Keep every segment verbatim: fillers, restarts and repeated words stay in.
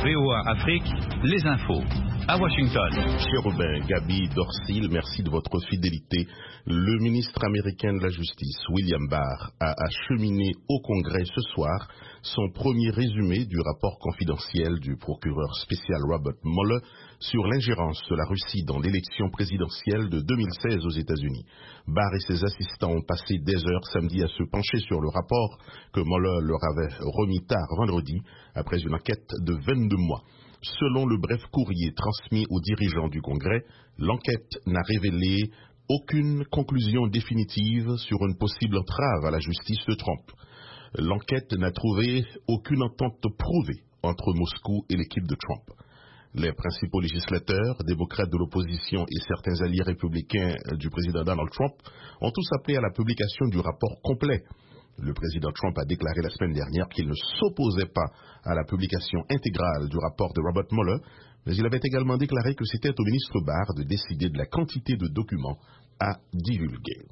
V O A Afrique, les infos. À Washington. Cher Robin, Gabi Dorsil, merci de votre fidélité. Le ministre américain de la Justice, William Barr, a acheminé au Congrès ce soir son premier résumé du rapport confidentiel du procureur spécial Robert Mueller sur l'ingérence de la Russie dans l'élection présidentielle de deux mille seize aux États-Unis. Barr et ses assistants ont passé des heures samedi à se pencher sur le rapport que Mueller leur avait remis tard vendredi après une enquête de vingt-deux mois. Selon le bref courrier transmis aux dirigeants du Congrès, l'enquête n'a révélé aucune conclusion définitive sur une possible entrave à la justice de Trump. L'enquête n'a trouvé aucune entente prouvée entre Moscou et l'équipe de Trump. Les principaux législateurs, démocrates de l'opposition et certains alliés républicains du président Donald Trump ont tous appelé à la publication du rapport complet. Le président Trump a déclaré la semaine dernière qu'il ne s'opposait pas à la publication intégrale du rapport de Robert Mueller, mais il avait également déclaré que c'était au ministre Barr de décider de la quantité de documents à divulguer.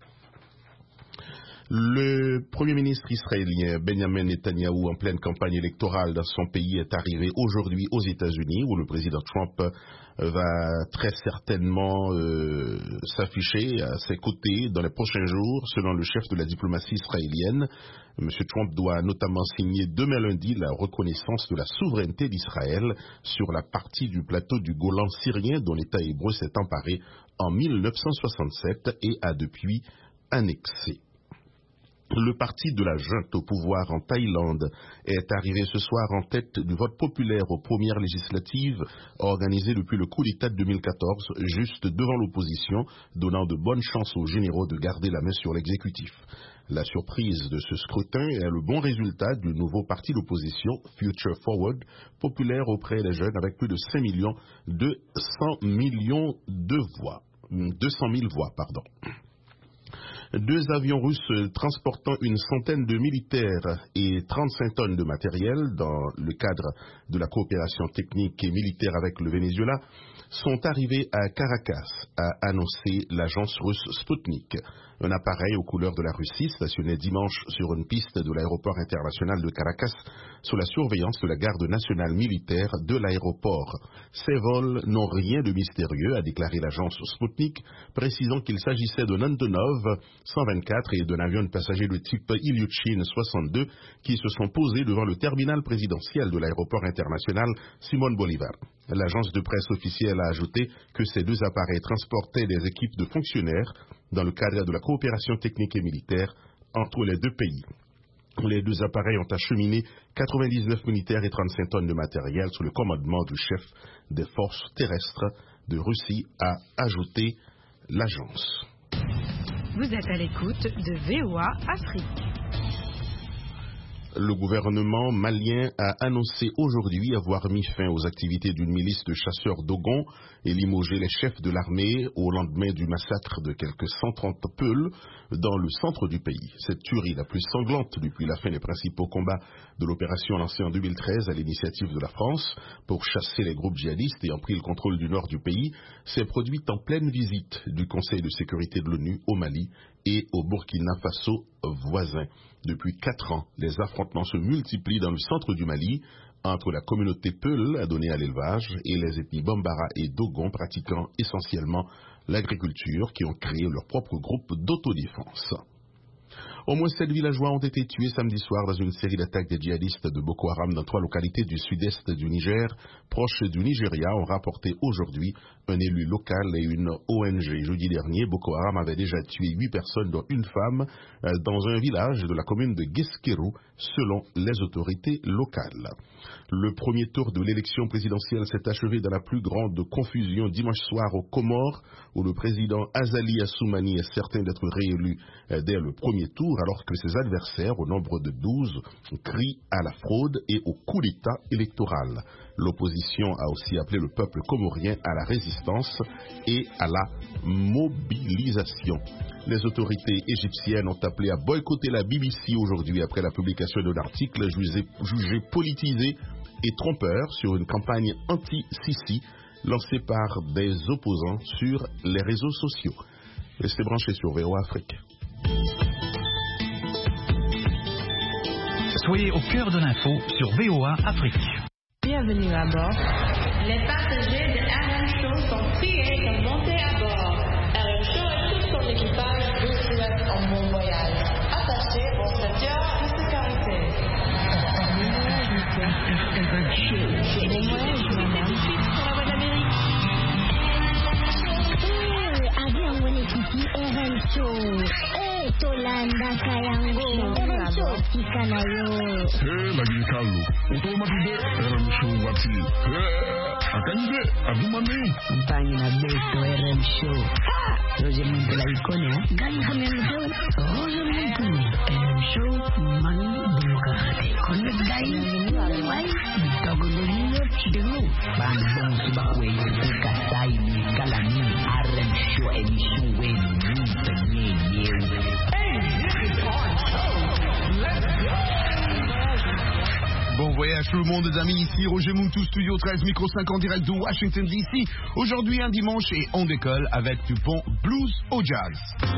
Le premier ministre israélien Benjamin Netanyahou, en pleine campagne électorale dans son pays, est arrivé aujourd'hui aux États-Unis, où le président Trump va très certainement euh, s'afficher à ses côtés dans les prochains jours, selon le chef de la diplomatie israélienne. M. Trump doit notamment signer demain lundi la reconnaissance de la souveraineté d'Israël sur la partie du plateau du Golan syrien dont l'État hébreu s'est emparé en mille neuf cent soixante-sept et a depuis annexé. Le parti de la junte au pouvoir en Thaïlande est arrivé ce soir en tête du vote populaire aux premières législatives organisées depuis le coup d'État de deux mille quatorze, juste devant l'opposition, donnant de bonnes chances aux généraux de garder la main sur l'exécutif. La surprise de ce scrutin est le bon résultat du nouveau parti d'opposition, Future Forward, populaire auprès des jeunes avec plus de cinq millions deux cents millions de voix. deux cent mille voix, pardon. Deux avions russes transportant une centaine de militaires et trente-cinq tonnes de matériel dans le cadre de la coopération technique et militaire avec le Venezuela sont arrivés à Caracas, a annoncé l'agence russe Sputnik. Un appareil aux couleurs de la Russie stationné dimanche sur une piste de l'aéroport international de Caracas sous la surveillance de la garde nationale militaire de l'aéroport. Ces vols n'ont rien de mystérieux, a déclaré l'agence Sputnik, précisant qu'il s'agissait d'un Antonov cent vingt-quatre et d'un avion de passagers de type Ilyushin soixante-deux qui se sont posés devant le terminal présidentiel de l'aéroport international Simón Bolívar. L'agence de presse officielle a ajouté que ces deux appareils transportaient des équipes de fonctionnaires dans le cadre de la coopération technique et militaire entre les deux pays. Les deux appareils ont acheminé quatre-vingt-dix-neuf militaires et trente-cinq tonnes de matériel sous le commandement du chef des forces terrestres de Russie, a ajouté l'agence. Vous êtes à l'écoute de V O A Afrique. Le gouvernement malien a annoncé aujourd'hui avoir mis fin aux activités d'une milice de chasseurs Dogon et limogé les chefs de l'armée au lendemain du massacre de quelques cent trente Peuls dans le centre du pays. Cette tuerie la plus sanglante depuis la fin des principaux combats de l'opération lancée en deux mille treize à l'initiative de la France pour chasser les groupes djihadistes ayant pris le contrôle du nord du pays s'est produite en pleine visite du Conseil de sécurité de l'ONU au Mali et au Burkina Faso voisin. Depuis quatre ans, les affrontements se multiplient dans le centre du Mali entre la communauté Peul, adonnée à l'élevage, et les ethnies Bambara et Dogon pratiquant essentiellement l'agriculture, qui ont créé leur propre groupe d'autodéfense. Au moins sept villageois ont été tués samedi soir dans une série d'attaques des djihadistes de Boko Haram dans trois localités du sud-est du Niger, proches du Nigeria, ont rapporté aujourd'hui un élu local et une O N G. Jeudi dernier, Boko Haram avait déjà tué huit personnes, dont une femme, dans un village de la commune de Guesquerou, selon les autorités locales. Le premier tour de l'élection présidentielle s'est achevé dans la plus grande confusion dimanche soir aux Comores, où le président Azali Assoumani est certain d'être réélu dès le premier tour, alors que ses adversaires, au nombre de douze, crient à la fraude et au coup d'État électoral. L'opposition a aussi appelé le peuple comorien à la résistance et à la mobilisation. Les autorités égyptiennes ont appelé à boycotter la B B C aujourd'hui après la publication d'un article jugé, jugé politisé et trompeur sur une campagne anti-Sisi lancée par des opposants sur les réseaux sociaux. Restez branchés sur V O A Afrique. Soyez au cœur de l'info sur V O A Afrique. Bienvenue à bord. Les passagers de R M Show sont priés de monter à bord. R M Show et tout son équipage vous souhaitent un bon voyage. Attachez vos ceintures de sécurité. Bon voyage, madame. Sur la voie de l'Amérique. Avion Wenekiti R M Show. Eh, Tolanda Kayango. R M Show Tikanayo. Eh, lagi kalu. Untuk mati R M Show wati. Eh, akan je. Aku mami. Mpanya na beto R M Show. Roger Muntu la ikone ha. Gali kami ang show. Roger Muntu ni R M Show mani buka hati. Connect dai. Wai. Tagulo niyo chidu. Bambang sebab we yang kasai ni kalani R M Show emission we ni penye ye. Bon voyage tout le monde, les amis, ici Roger Muntu, Studio treize, micro cinq en direct de Washington D C. Aujourd'hui un dimanche et on décolle avec du bon blues au jazz.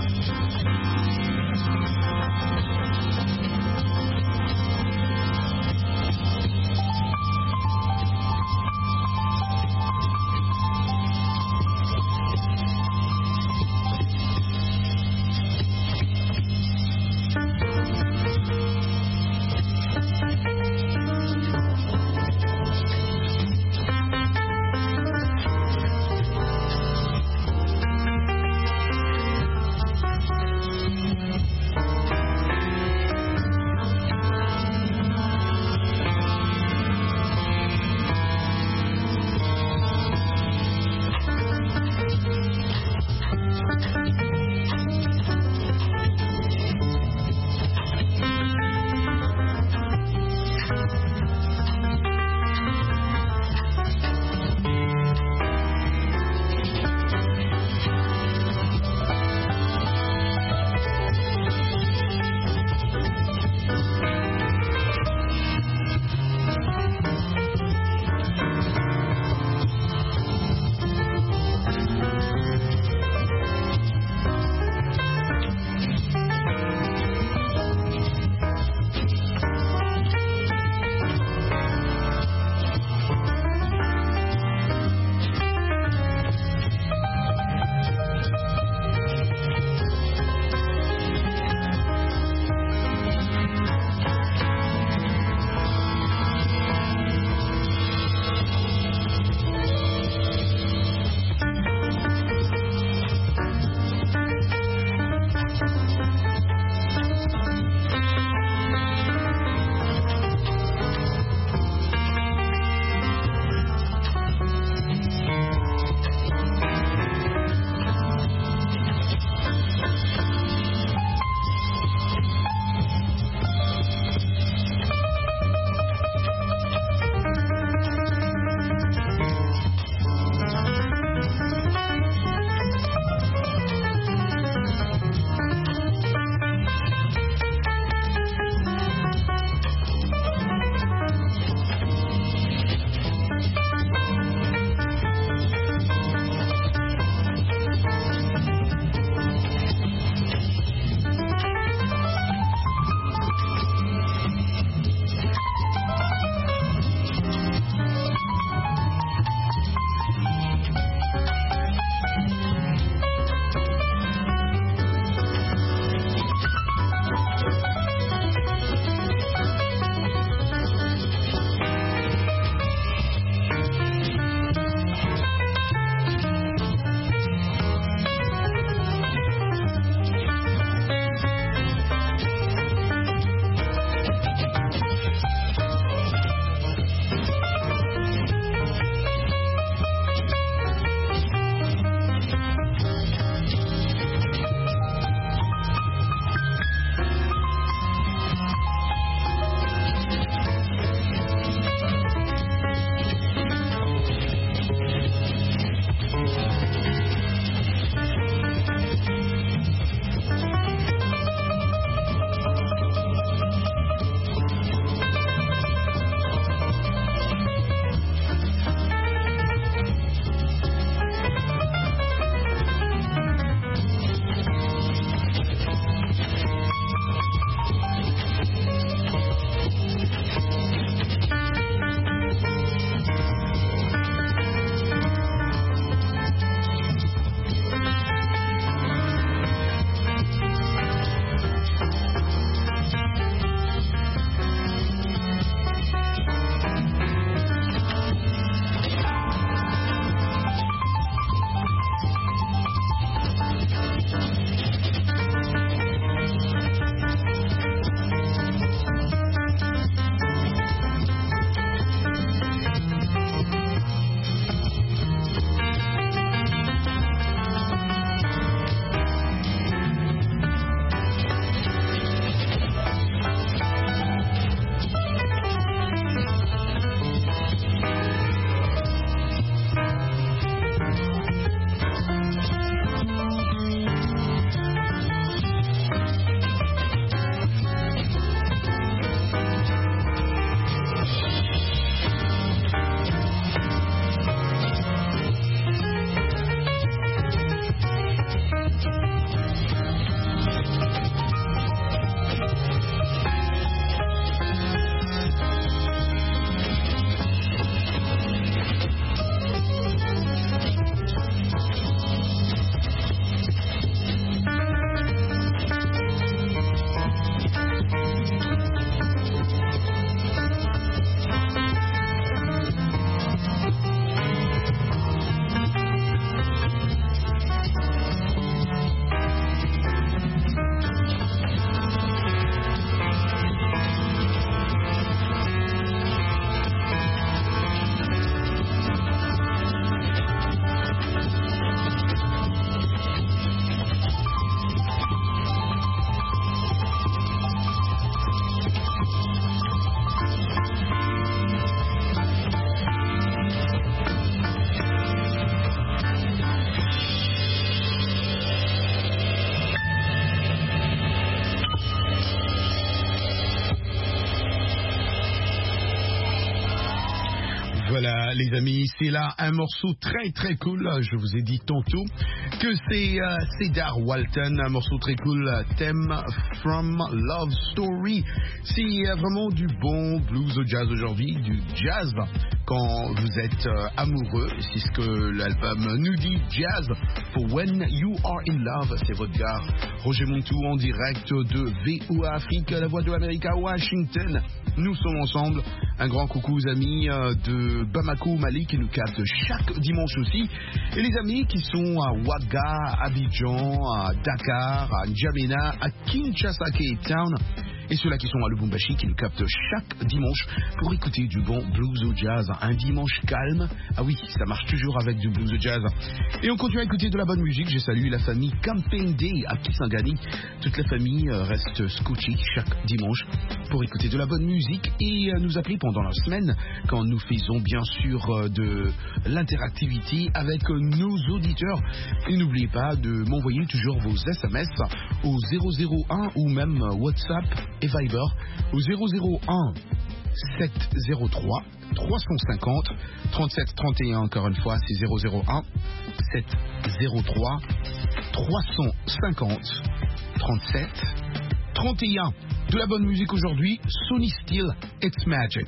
Voilà les amis, c'est là un morceau très très cool, je vous ai dit tantôt que c'est euh, Cedar Walton, un morceau très cool, Theme from Love Story. C'est euh, vraiment du bon blues au jazz aujourd'hui, du jazz quand vous êtes euh, amoureux, c'est ce que l'album nous dit, jazz for when you are in love. C'est votre gars Roger Montou en direct de V O A Afrique, la voix de l'Amérique à Washington. Nous sommes ensemble, un grand coucou aux amis euh, de Bamako au Mali qui nous captent chaque dimanche aussi, et les amis qui sont à Ouaga, à Abidjan, à Dakar, à N'Djamena, à Kinshasa, Cape Town, et ceux-là qui sont à Lubumbashi qui nous captent chaque dimanche pour écouter du bon blues au jazz. Un dimanche calme, ah oui, ça marche toujours avec du blues au jazz. Et on continue à écouter de la bonne musique. J'ai salué la famille Camping Day à Kisangani. Toute la famille reste scotchée chaque dimanche pour écouter de la bonne musique et nous appeler pendant la semaine quand nous faisons bien sûr de l'interactivité avec nos auditeurs. Et n'oubliez pas de m'envoyer toujours vos S M S au zéro zéro un ou même WhatsApp et Viber au zéro zéro un sept zéro trois trois cent cinquante trente-sept trente et un. Encore une fois, c'est zéro zéro un sept zéro trois trois cent cinquante trente-sept trente et un. De la bonne musique aujourd'hui, Sonny Steele, It's Magic.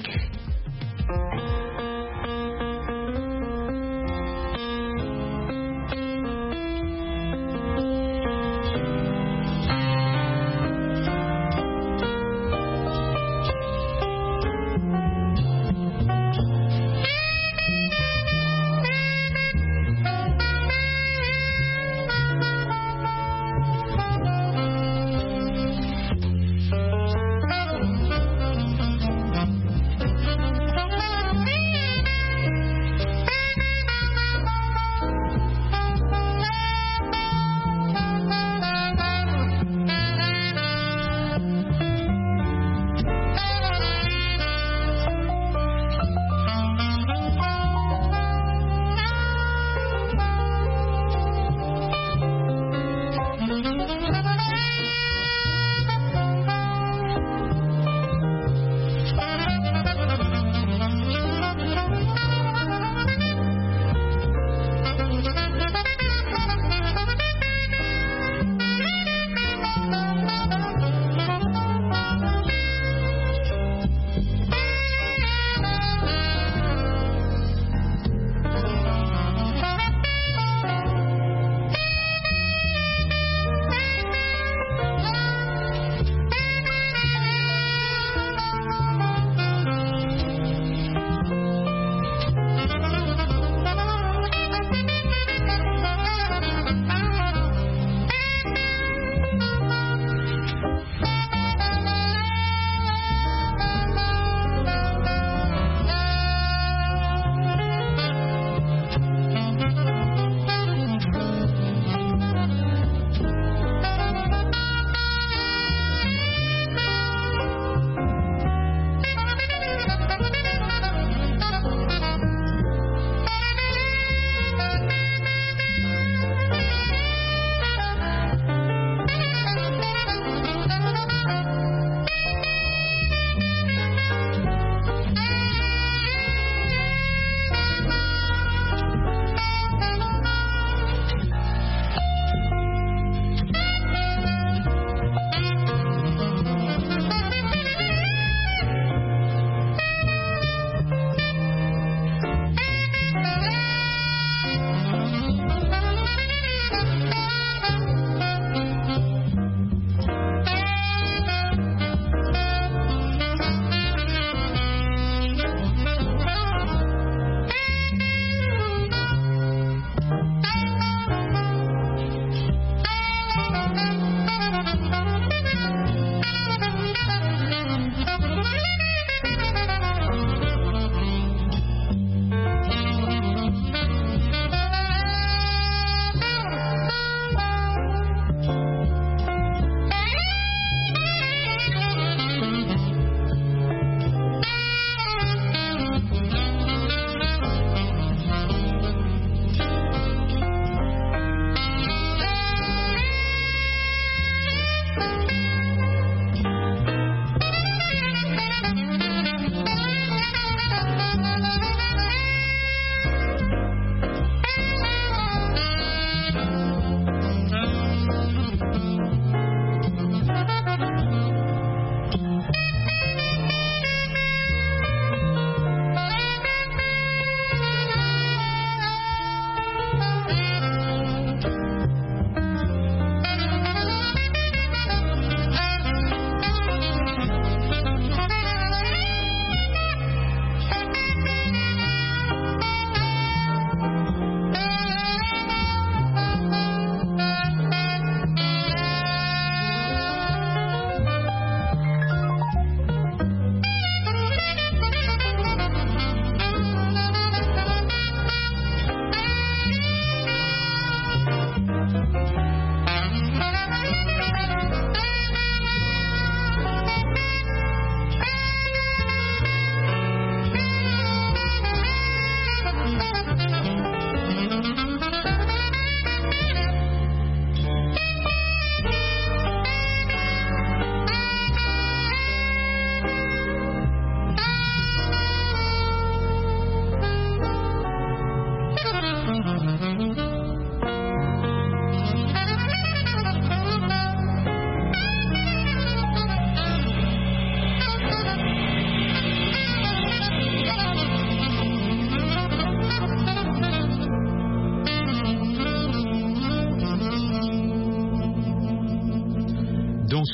Thank you.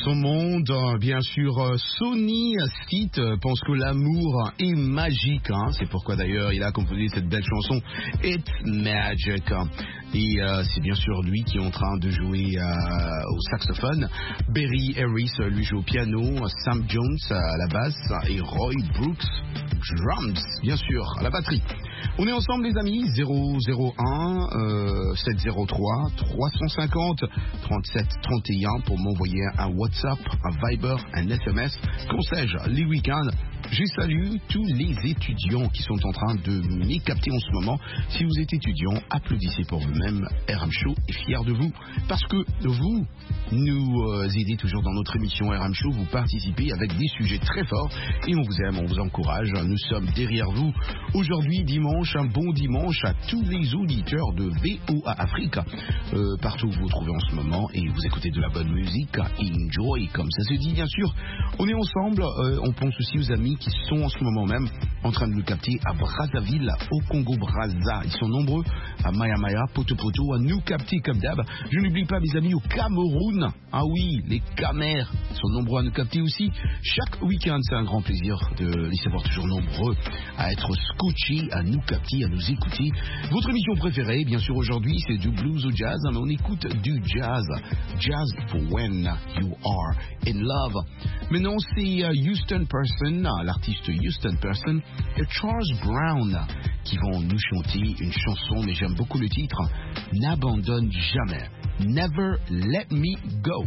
son monde. Bien sûr, Sonny Stitt pense que l'amour est magique. Hein. C'est pourquoi d'ailleurs il a composé cette belle chanson It's Magic. Et euh, c'est bien sûr lui qui est en train de jouer euh, au saxophone. Barry Harris lui joue au piano, Sam Jones à la basse et Roy Brooks drums, bien sûr, à la batterie. On est ensemble les amis, zéro zéro un euh, sept zéro trois trois cent cinquante trente-sept trente et un pour m'envoyer un WhatsApp, un Viber, un S M S, qu'on sais-je, les week-ends. Je salue tous les étudiants qui sont en train de m'y capter en ce moment. Si vous êtes étudiant, applaudissez pour vous-même. R M Show est fier de vous parce que vous nous euh, aidez toujours dans notre émission R M Show. Vous participez avec des sujets très forts et on vous aime, on vous encourage. Nous sommes derrière vous. Aujourd'hui, dimanche, un bon dimanche à tous les auditeurs de V O A Afrique. Euh, partout où vous vous trouvez en ce moment et vous écoutez de la bonne musique. Enjoy, comme ça se dit bien sûr. On est ensemble. Euh, on pense aussi aux amis qui sont en ce moment même en train de nous capter à Brazzaville, au Congo-Brazza. Ils sont nombreux à Maya Maya, Poto Poto, à nous capter comme d'hab. Je n'oublie pas mes amis au Cameroun. Ah oui, les Camers sont nombreux à nous capter aussi. Chaque week-end, c'est un grand plaisir de les savoir toujours nombreux à être scotchés, à nous capter, à nous écouter. Votre émission préférée, bien sûr, aujourd'hui, c'est du blues au jazz, mais on écoute du jazz. Jazz for when you are in love. Maintenant, c'est Houston Person, l'artiste Houston Person et Charles Brown qui vont nous chanter une chanson, mais j'aime beaucoup le titre, N'abandonne jamais. Never Let Me Go.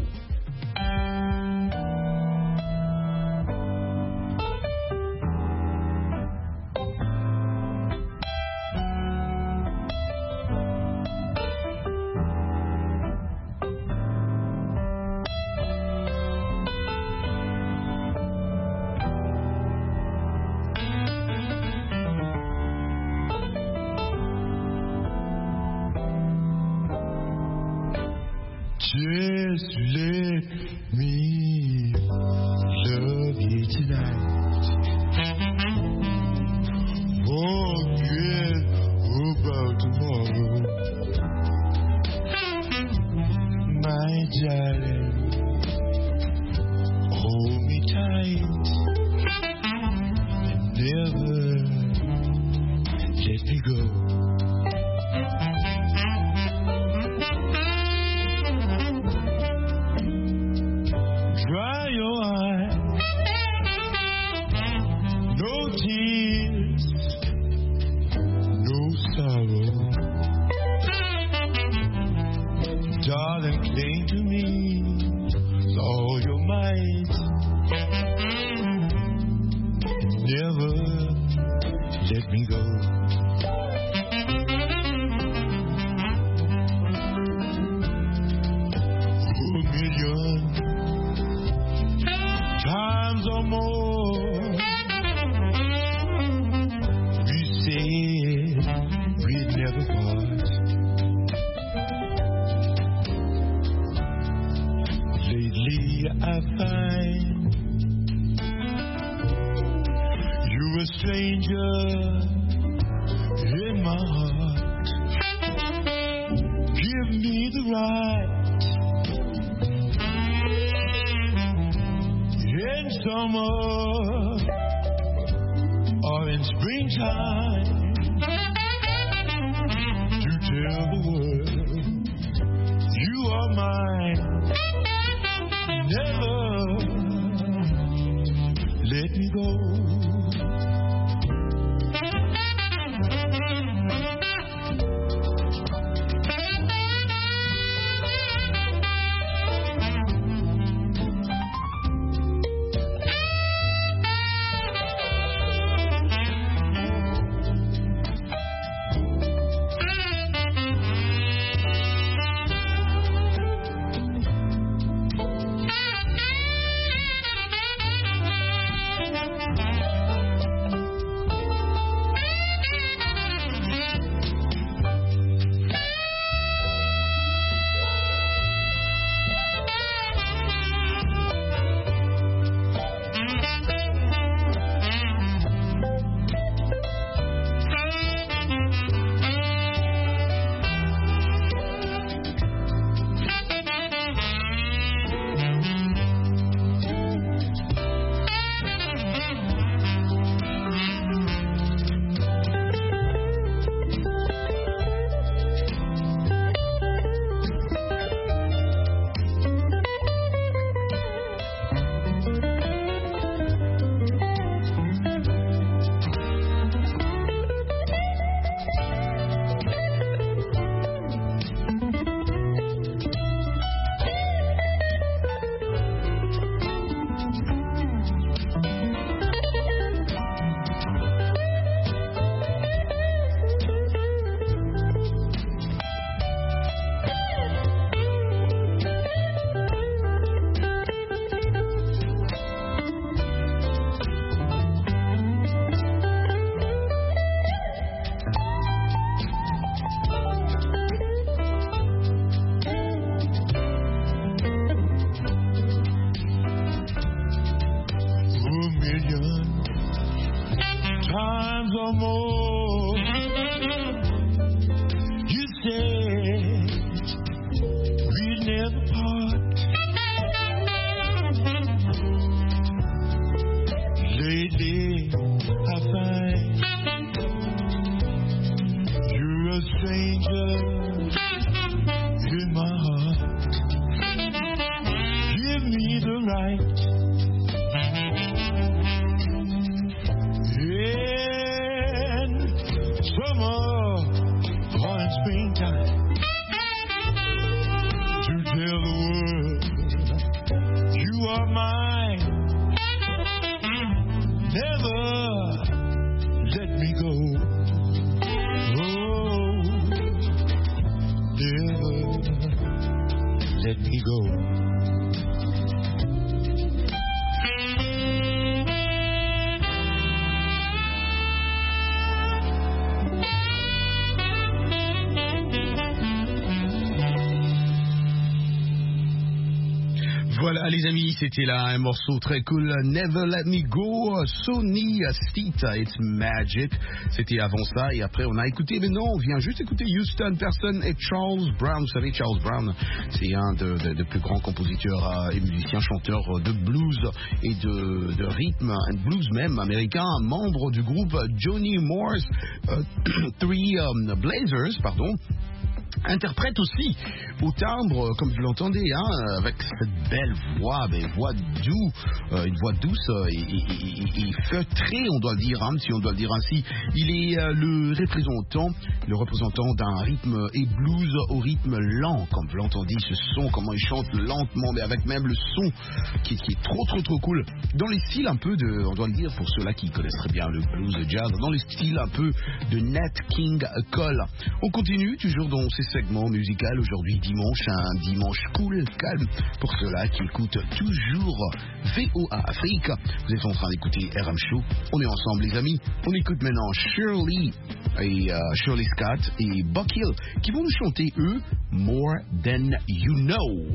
Just let me love you tonight. Forget about tomorrow, my darling. Hold me tight and never let me go. Dry your eyes, no tears, no sorrow. Darling, cling to me with all your might. Never let me go. A million times or more, we said we'd never part. Lately I find you're a stranger in my heart. Give me the right in summer or in springtime to tell the world you are mine. Never let me go. let me go. Voilà les amis, c'était là un morceau très cool, Never Let Me Go, Sonny Stitt, It's Magic. C'était avant ça et après on a écouté, mais non, on vient juste écouter Houston Person et Charles Brown. Vous savez, Charles Brown, c'est un des de, de plus grands compositeurs et musiciens, chanteurs de blues et de, de rythme, un blues même américain, membre du groupe Johnny Moore's euh, Three um, Blazers, pardon. Interprète aussi au timbre, comme vous l'entendez, hein, avec cette belle voix, ben, voix doux, euh, une voix douce euh, et, et, et, et feutrée, on doit le dire, hein, si on doit le dire ainsi. Il est euh, le représentant, le représentant d'un rythme et blues au rythme lent, comme vous l'entendez, ce son, comment il chante lentement, mais avec même le son qui, qui est trop, trop, trop cool. Dans les styles un peu de, on doit le dire pour ceux-là qui connaissent très bien le blues, le jazz, dans les styles un peu de Nat King Cole. On continue toujours dans ces segment musical aujourd'hui dimanche, un dimanche cool, calme pour ceux-là qui écoutent toujours V O A Afrique. Vous êtes en train d'écouter R M Show, on est ensemble les amis. On écoute maintenant Shirley et uh, Shirley Scott et Buck Hill qui vont nous chanter eux More Than You Know.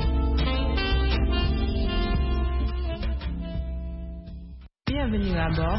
Bienvenue à bord